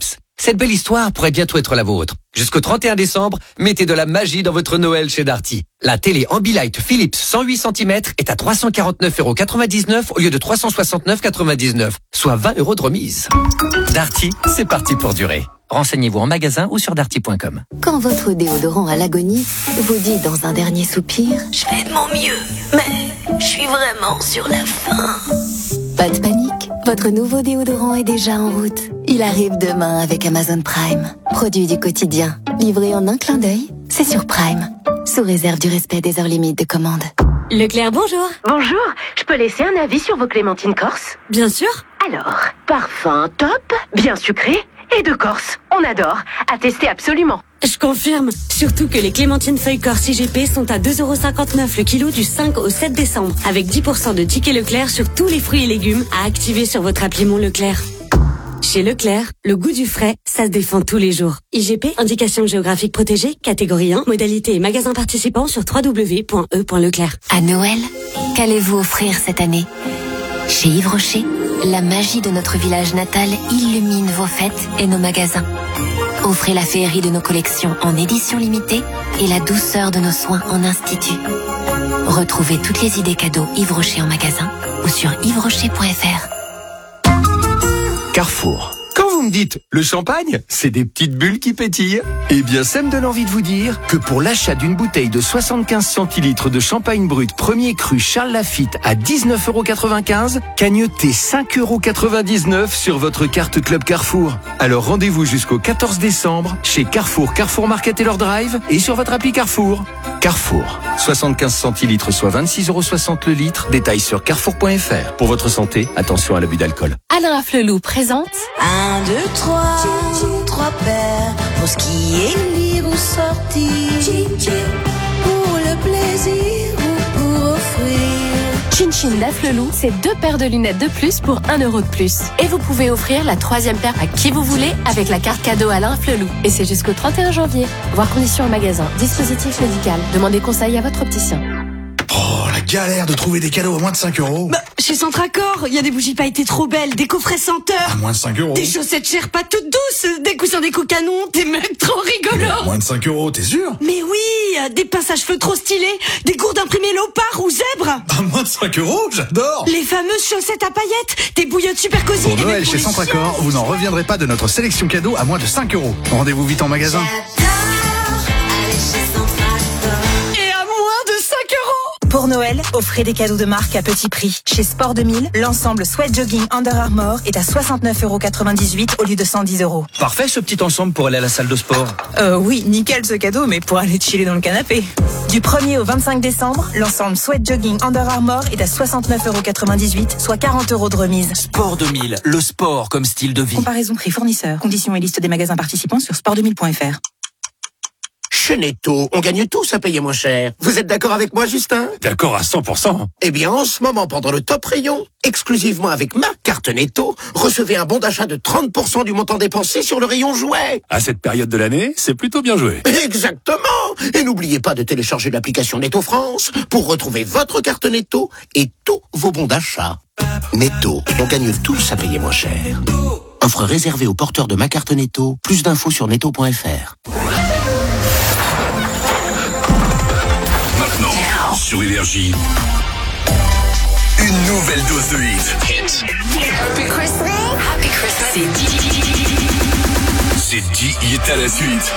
Cette belle histoire pourrait bientôt être la vôtre. Jusqu'au 31 décembre, mettez de la magie dans votre Noël chez Darty. La télé Ambilight Philips 108 cm est à 349,99 € au lieu de 369,99 €, soit 20 € de remise. Darty, c'est parti pour durer. Renseignez-vous en magasin ou sur darty.com. Quand votre déodorant à l'agonie vous dit dans un dernier soupir « Je fais de mon mieux, mais je suis vraiment sur la fin ». Pas de panique, votre nouveau déodorant est déjà en route. Il arrive demain avec Amazon Prime. Produit du quotidien, livré en un clin d'œil, c'est sur Prime. Sous réserve du respect des heures limites de commande. Leclerc, bonjour. Bonjour, je peux laisser un avis sur vos clémentines corse? Bien sûr. Alors, parfum top, bien sucré et de Corse. On adore. À tester absolument. Je confirme. Surtout que les clémentines feuilles corse IGP sont à 2,59 € le kilo du 5 au 7 décembre. Avec 10% de tickets Leclerc sur tous les fruits et légumes à activer sur votre appli Mon Leclerc. Chez Leclerc, le goût du frais, ça se défend tous les jours. IGP, indication géographique protégée, catégorie 1, modalité et magasin participant sur www.e.leclerc. À Noël, qu'allez-vous offrir cette année? Chez Yves Rocher, la magie de notre village natal illumine vos fêtes et nos magasins. Offrez la féerie de nos collections en édition limitée et la douceur de nos soins en institut. Retrouvez toutes les idées cadeaux Yves Rocher en magasin ou sur yvesrocher.fr. Carrefour. Quand vous me dites le champagne, c'est des petites bulles qui pétillent. Eh bien, ça me donne envie de vous dire que pour l'achat d'une bouteille de 75 centilitres de champagne brut premier cru Charles Lafite à 19,95 €, cagnotez 5,99 € sur votre carte Club Carrefour. Alors rendez-vous jusqu'au 14 décembre chez Carrefour, Carrefour Market et leur drive et sur votre appli Carrefour. Carrefour, 75 centilitres soit 26,60 € le litre. Détails sur carrefour.fr. Pour votre santé, attention à l'abus d'alcool. Alain Afflelou présente 1, 2, 3 paires pour skier, lire ou sortir, pour le plaisir ou pour offrir. Chin Chin d'Afflelou, c'est 2 paires de lunettes de plus pour 1 € de plus. Et vous pouvez offrir la 3e paire à qui vous voulez avec la carte cadeau Alain Afflelou. Et c'est jusqu'au 31 janvier. Voir conditions en magasin. Dispositif médical. Demandez conseil à votre opticien. Oh, la galère de trouver des cadeaux à moins de 5 €. Bah, chez Centracor, il y a des bougies pailletées trop belles, des coffrets senteurs. À moins de 5 €. Des chaussettes chères pas toutes douces, des coussins déco canons, des mecs trop rigolos. À moins de 5 €, t'es sûr? Mais oui, des pinces à cheveux trop stylées, des gourdes imprimées léopard ou zèbre. À moins de 5 €, j'adore. Les fameuses chaussettes à paillettes, des bouillottes super cosy. Pour Noël chez Centracor, vous n'en reviendrez pas de notre sélection cadeau à moins de 5 €. Rendez-vous vite en magasin. Pour Noël, offrez des cadeaux de marque à petit prix. Chez Sport 2000, l'ensemble Sweat Jogging Under Armour est à 69,98 € au lieu de 110 €. Parfait ce petit ensemble pour aller à la salle de sport. Oui, nickel ce cadeau, mais pour aller chiller dans le canapé. Du 1er au 25 décembre, l'ensemble Sweat Jogging Under Armour est à 69,98 €, soit 40 € de remise. Sport 2000, le sport comme style de vie. Comparaison prix fournisseur. Conditions et liste des magasins participants sur sport2000.fr. Chez Netto, on gagne tous à payer moins cher. Vous êtes d'accord avec moi, Justin? D'accord à 100%. Eh bien, en ce moment, pendant le top rayon, exclusivement avec ma carte Netto, recevez un bon d'achat de 30% du montant dépensé sur le rayon jouets. À cette période de l'année, c'est plutôt bien joué. Exactement. Et n'oubliez pas de télécharger l'application Netto France pour retrouver votre carte Netto et tous vos bons d'achat. Netto, on gagne tous à payer moins cher. Offre réservée aux porteurs de ma carte Netto. Plus d'infos sur netto.fr. Sur Énergie, une nouvelle dose de hit. Happy Christmas. C'est 10 hits à la suite.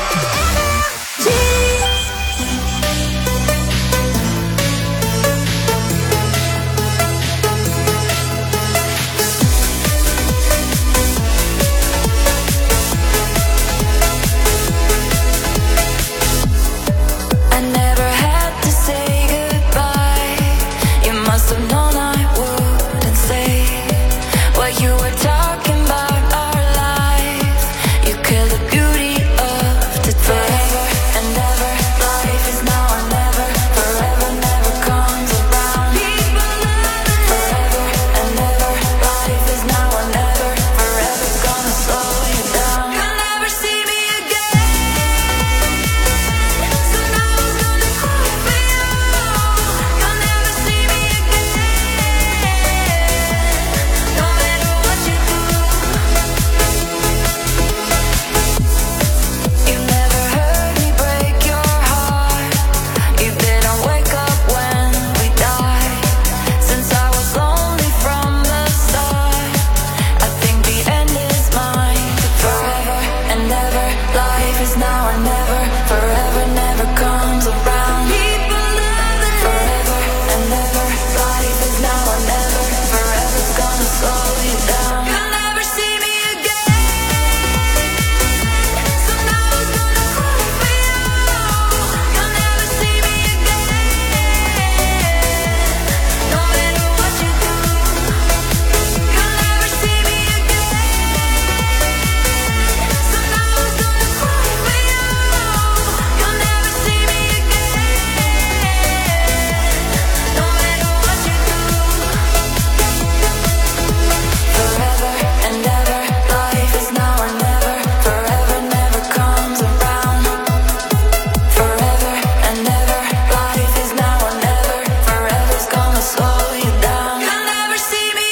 Forever and ever is now or never. Forever never comes around. Forever and never. Life is now or never. Forever's gonna slow you down. You'll never see me again. So now I'm gonna cry for you. You'll never see me again. No matter what you do. You'll never see me again. So now I'm gonna cry for you. You'll never see me again. No matter what you do. Forever and ever, life is now or never. Forever never comes around. Forever and ever, life is now or never. Forever's gonna slow you down. You'll never see me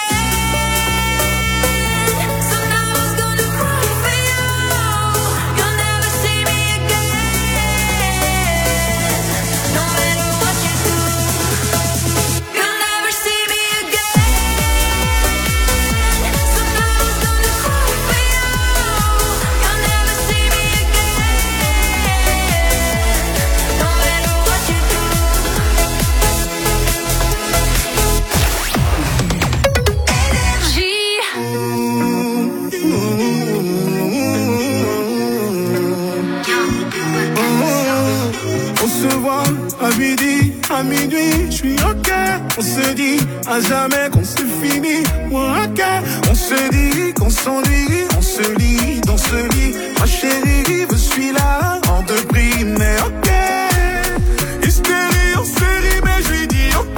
again. So now I'm gonna cry for you. You'll never see me again. No matter what you do. You'll never see me again. So now I'm gonna cry for you. You'll never see me again. No matter what you do. On se voit à midi, à minuit, je suis ok. On se dit à jamais qu'on se finit, moi ok. On se dit qu'on s'ennuie, on se lit dans ce lit. Ma chérie, je suis là, en deux prix, mais ok. Hystérie en série, mais je lui dis ok.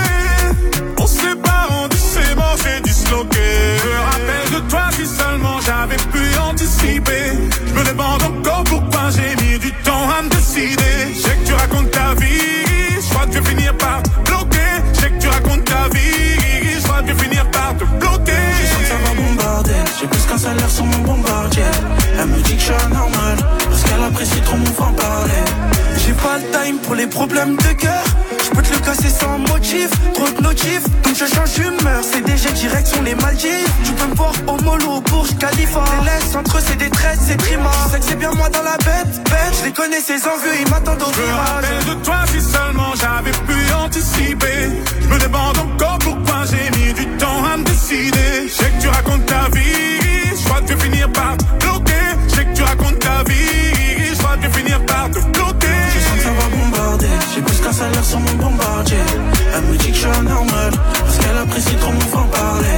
On se sépare, on dit c'est bon, j'ai disloqué. Je me rappelle de toi si seulement j'avais pu anticiper. Je me demande encore pourquoi j'ai mis du temps à me décider. Je sais que tu racontes ta vie, je crois que je vais finir par te bloquer. Je sais que tu racontes ta vie, je crois que je vais finir par te bloquer. Je sens que ça va bombarder, j'ai plus qu'un salaire sur mon bombardier. Elle me dit que je suis anormal, parce qu'elle apprécie trop mon franc-parler. J'ai pas le time pour les problèmes de cœur. Je peux te le casser sans motif, trop de notifs. Donc je change d'humeur, CDG direction les Maldives. Tu peux me voir au mollo, Bourges, Khalifa. Les laisses entre eux c'est des traites, c'est trima. Je sais que c'est bien moi dans la bête, je les connais ces envieux, ils m'attendent au Je me virage. rappelle de toi si seulement j'avais pu anticiper. Je me demande encore pourquoi j'ai mis du temps à me décider. Je sais que tu racontes ta vie, je crois que je vais finir par te bloquer. Je sais que tu racontes ta vie, je crois que je vais finir par te bloquer. Je sens que ça va bombarder, j'ai plus qu'un salaire sur mon bombardier. Elle me dit que je suis anormal, parce qu'elle apprécie trop mon franc-parler.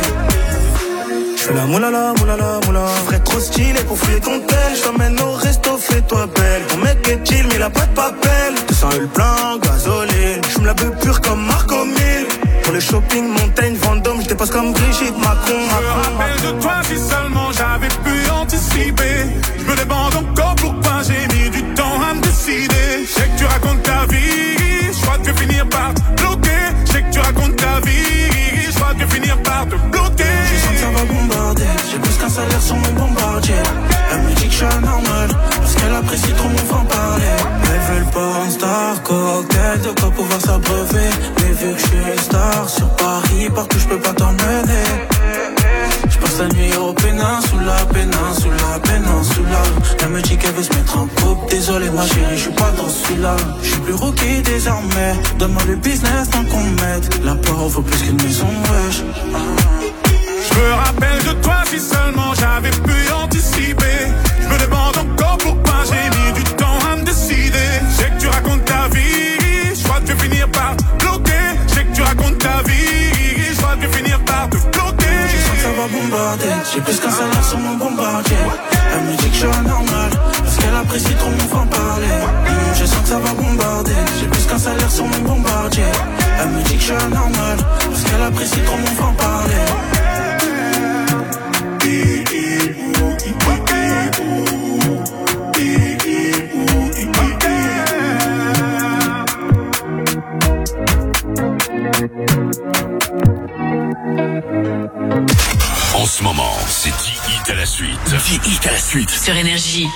Je fais la moulala, moulala, moula. Je ferais trop stylé pour fouiller ton tel. Je t'emmène au resto, fais-toi belle. Ton mec est chill, mais il a pas de papel. 200 le plein, gasoline. Je me la veux pure comme Marco 1000. Pour le shopping, Montaigne, Vendôme, je dépasse comme Brigitte Macron. Je me rappelle de toi si seulement j'avais pu anticiper. Je me demande encore pourquoi j'ai mis du temps à me décider. Je sais que tu racontes ta vie, je crois que je vais finir par te bloquer. Je sais que tu racontes ta vie, je crois que je vais finir par te bloquer. Je sens que ça va bombarder, j'ai plus qu'un salaire sur mon bombardier. Elle me dit que je suis anormal, parce qu'elle apprécie trop mon franc-parler. Elle veut le port en star, cocktail de quoi pouvoir s'abreuver. Mais vu que je suis star sur Paris, partout je peux pas t'emmener. Je passe la nuit au péninsula, péninsula, péninsula. Elle me dit qu'elle veut se mettre en couple. Désolé ma chérie, je suis pas dans celui-là. Je suis plus rookie désormais. Donne-moi le business tant qu'on m'aide. La part vaut plus qu'une maison, wesh. Je me rappelle de toi si seulement j'avais pu anticiper. Je me demande encore pourquoi j'ai mis du temps à me décider. Je sais que tu racontes ta vie, je crois que je vais finir par te bloquer. Je sais que tu racontes ta vie, je crois que je vais finir par te bloquer. Je sens que ça va bombarder, j'ai plus qu'un salaire sur mon bombardier. Elle me dit que je suis anormal, parce qu'elle apprécie trop mon franc-parler. Je sens que ça va bombarder, j'ai plus qu'un salaire sur mon bombardier. Elle me dit que je suis anormal, parce qu'elle apprécie trop mon franc-parler. En ce moment, c'est 10 hits à la suite. 10 hits à la suite. Sur Énergie.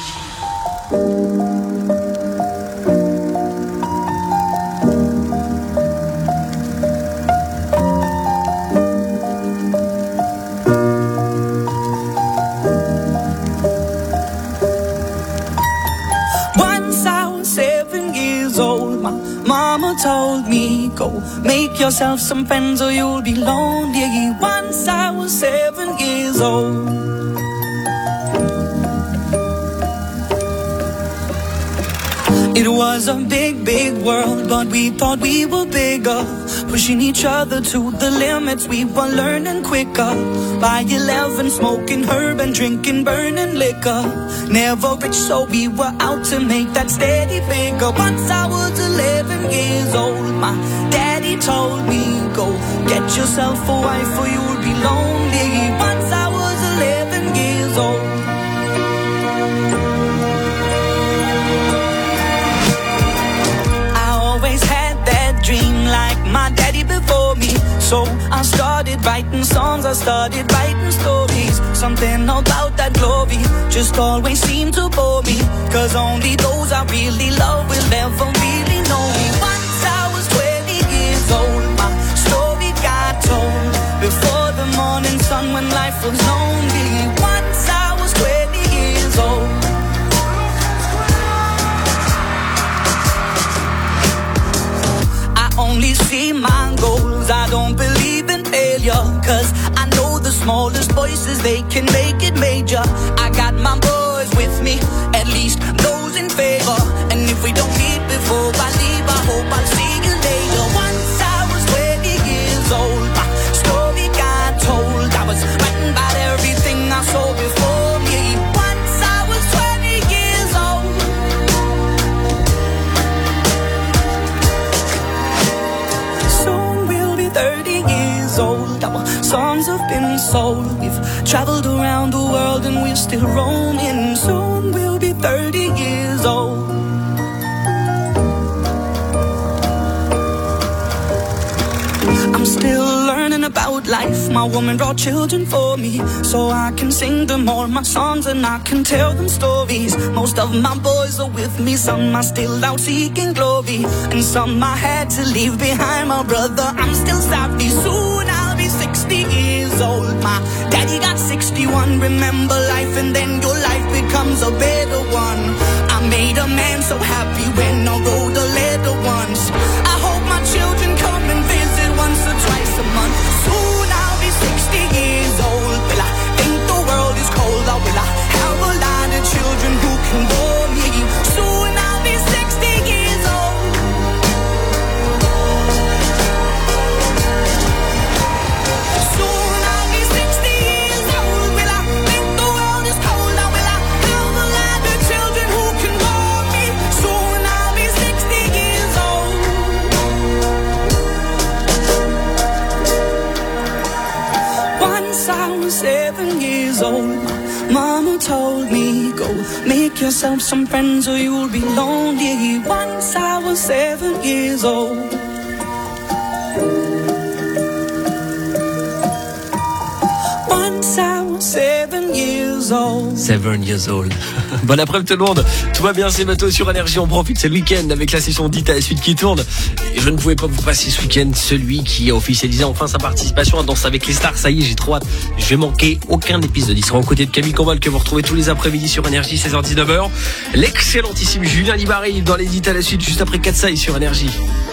me, go make yourself some friends or you'll be lonely. Once I was 7 years old. It was a big, big world, but we thought we were bigger. Pushing each other to the limits, we were learning quicker. By 11, smoking herb and drinking burning liquor. Never rich, so we were out to make that steady figure. Once I was 11 years old, my daddy told me, go get yourself a wife or you'll be lonely. Once I was 11 years old. Dream like my daddy before me. So I started writing songs, I started writing stories. Something about that glory just always seemed to bore me. Cause only those I really love will ever really know me. Once I was 20 years old, my story got told. Before the morning sun when life was lonely. Once I was 20 years old. Only see my goals, I don't believe in failure. Cause I know the smallest voices, they can make it major. I got my boys with me, at least those in favor. And if we don't meet before I leave, I hope I'll see you later. Once I was 20 years old, my story got told. I was writing about everything I saw before me. Once I was 20 years old. Soon we'll be 30 years old. Our songs have been sold. We've traveled around the world and we're still roaming. Soon we'll be 30 years old. I'm still learning about life. My woman brought children for me, so I can sing them all my songs and I can tell them stories. Most of my boys are with me, some are still out seeking glory, and some I had to leave behind. My brother, I'm still sorry. Soon I'll be 60 years old. My daddy got 61. Remember life and then your life becomes a better one. I made a man so happy when I wrote a letter once. I hope my children come and visit once or twice a month. Soon I'll be 60 years old. Will I think the world is cold, or will I have a lot of children who can bore me? Soon I'll be 60 years old. Soon I'll be 60 years old. Will I think the world is cold, or will I have a lot of children who can bore me? Soon I'll be 60 years old. Once I was 7 years old, Mama told me, go make yourself some friends or you'll be lonely. Once I was 7 years old. Once I was 7 years old. 7 years old. Bon après-midi tout le monde. Tout va bien, c'est Mato sur Énergie. On profite, c'est le week-end avec la session dite à la suite qui tourne. Et je ne pouvais pas vous passer ce week-end celui qui a officialisé enfin sa participation à Danse avec les stars. Ça y est, j'ai trop hâte. Je vais manquer aucun épisode. Il sera aux côtés de Camille Combal que vous retrouvez tous les après-midi sur Énergie, 16h-19h. L'excellentissime Julien Libari dans les dits à la suite juste après Katsai sur Énergie.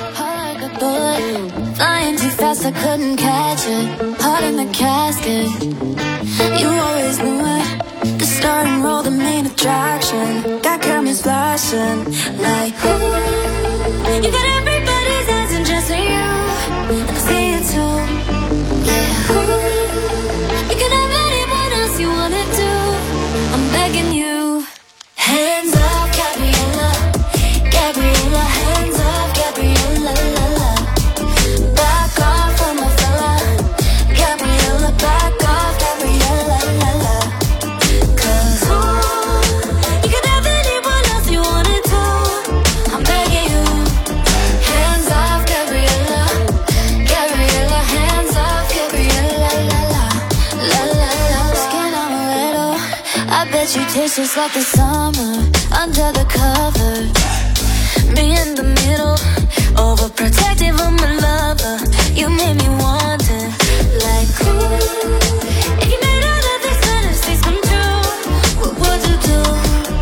Flying too fast, I couldn't catch it. Heart in the casket. You always knew it. The star and roll, the main attraction. Got cameras flashing like ooh. You got everybody's eyes and just for you. I can see it too. Yeah. Ooh. You can have anyone else you wanna do. I'm begging you. Hands up, Gabriella. Gabriella, hands up, Gabriella. La, la. Back off from my fella. Gabriella, back off, Gabriella. La, la. Cause ooh, you can have anyone else you wanna do. I'm begging you. Hands off, Gabriella. Gabriella, hands off, Gabriella. La, la. La, la, la. Skin on a little. I bet you taste just like the summer under the covers. Me in the middle, overprotective of my lover. You made me want it, like ooh. If you made all of these fantasies come true, what would you do?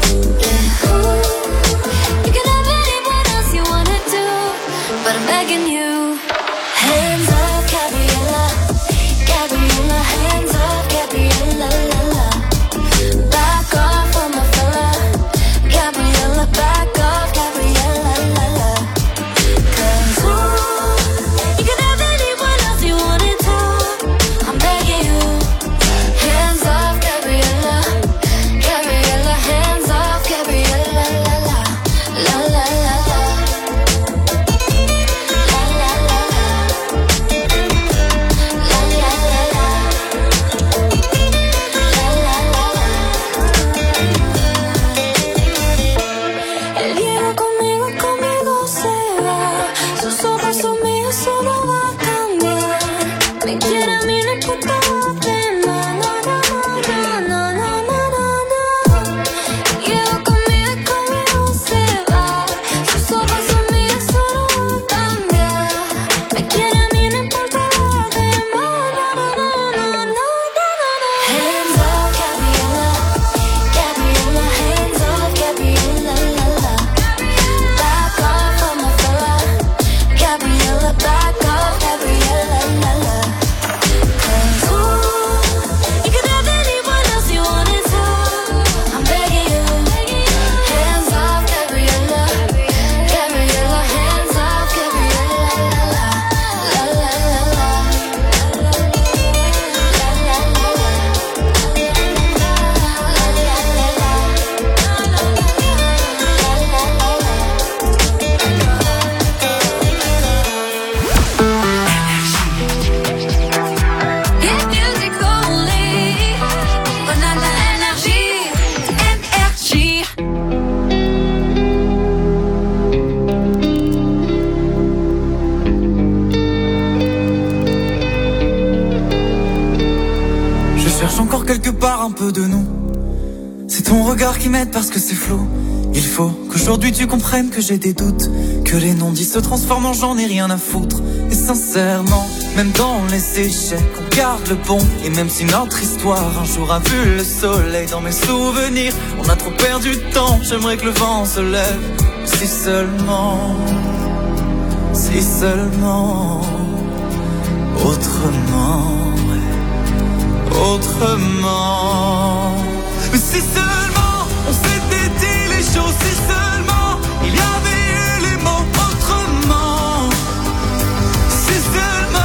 Yeah, ooh. You can have anyone else you wanna do, but I'm begging you. peu de nous. C'est ton regard qui m'aide parce que c'est flou. Il faut qu'aujourd'hui tu comprennes que j'ai des doutes, que les non-dits se transforment en j'en ai rien à foutre. Et sincèrement, même dans les échecs, on garde le bon. Et même si notre histoire un jour a vu le soleil dans mes souvenirs, on a trop perdu de temps, j'aimerais que le vent se lève. Si seulement, autrement. Mais si seulement on s'était dit les choses, si seulement il y avait eu les mots autrement. Si seulement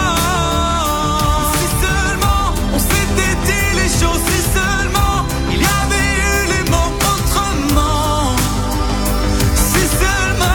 on s'était dit les choses, si seulement il y avait eu les mots autrement. Si seulement.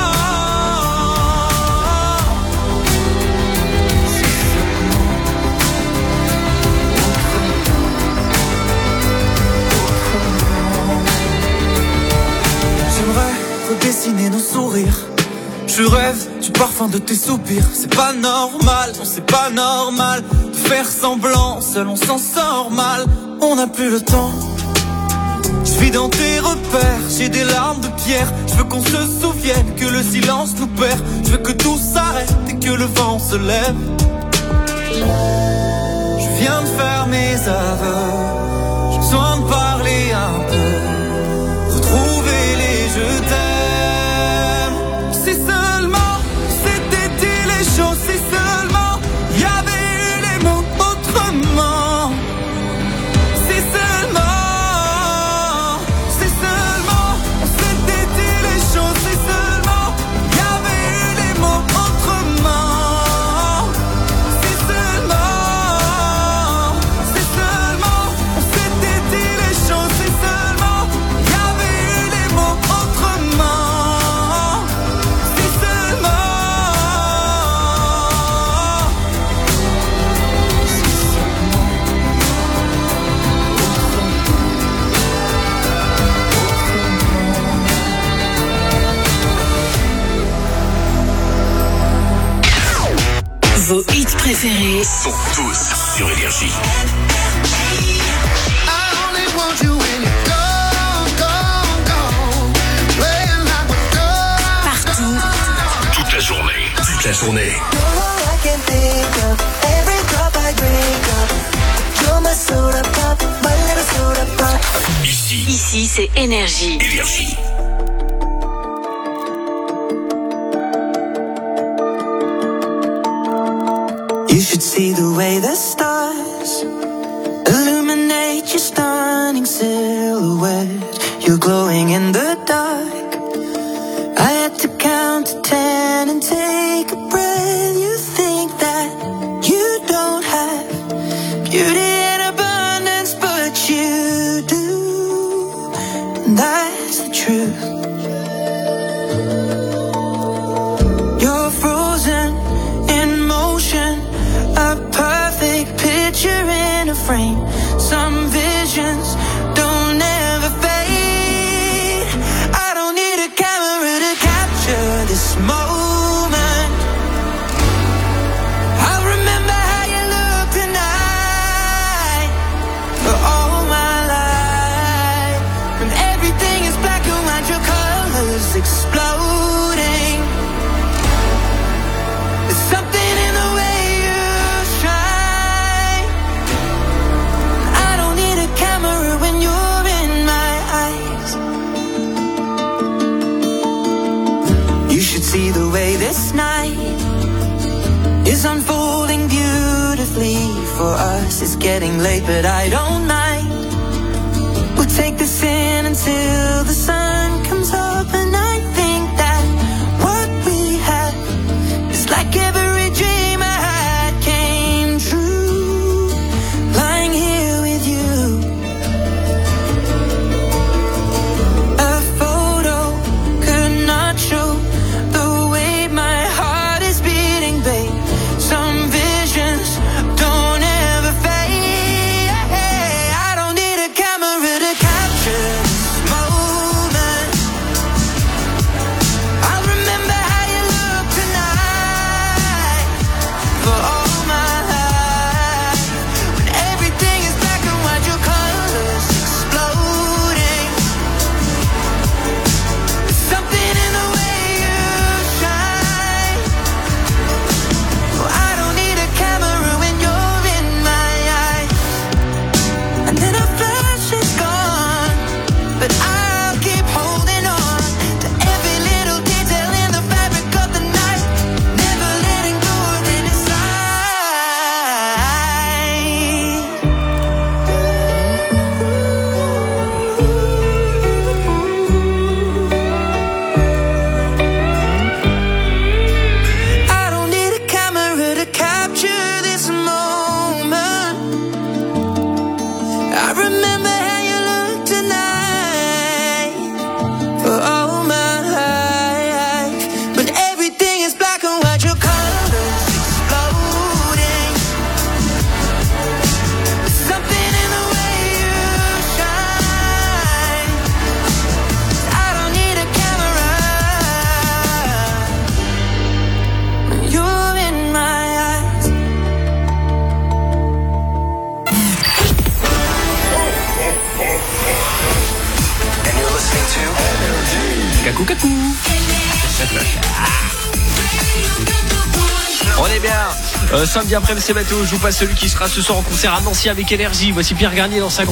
Dessiner nos sourires. Je rêve du parfum de tes soupirs. C'est pas normal, non c'est pas normal de faire semblant, seul on s'en sort mal. On n'a plus le temps. Je vis dans tes repères, j'ai des larmes de pierre. Je veux qu'on se souvienne que le silence nous perd. Je veux que tout s'arrête et que le vent se lève. Je viens de faire mes aveux, j'ai besoin de parler un peu, retrouver les je t'aime. Si seulement c'était dit les choses, si seulement il y avait eu les mots autrement. Si seulement on s'était dit les choses, si seulement il y avait eu les mots autrement. Si seulement on s'était dit les choses, si seulement il y avait eu les mots autrement. Vos hits préférés sont tous sur Énergie. Partout. Toute la journée. Ici c'est Énergie. You should see the way the stars illuminate your stunning silhouette. You're glowing in the dark. I had to count to 10 and take a breath. You think that you don't have beauty in abundance, but you do. And that's the truth. You're frozen in motion, a perfect picture in a frame. Some visions don't ever fade. I don't need a camera to capture this moment. I'll remember how you look tonight for all my life. When everything is black and white, your colors exploding. There's something in the way you shine. I don't need a camera when you're in my eyes. You should see the way this night is unfolding beautifully for us. It's getting late, but I don't mind. We'll take this in until the sun comes up, and I think that what we had is like every dream I had came true. Lying here with you, a photo could not show the way my heart is beating, babe. Some visions don't ever fade. I don't need a camera to capture this moment. Cacou cacou. On est bien. Samedi après-midi, c'est bateau. Je vous passe celui qui sera ce soir en concert à Nancy avec Énergie. Voici Pierre Garnier dans sa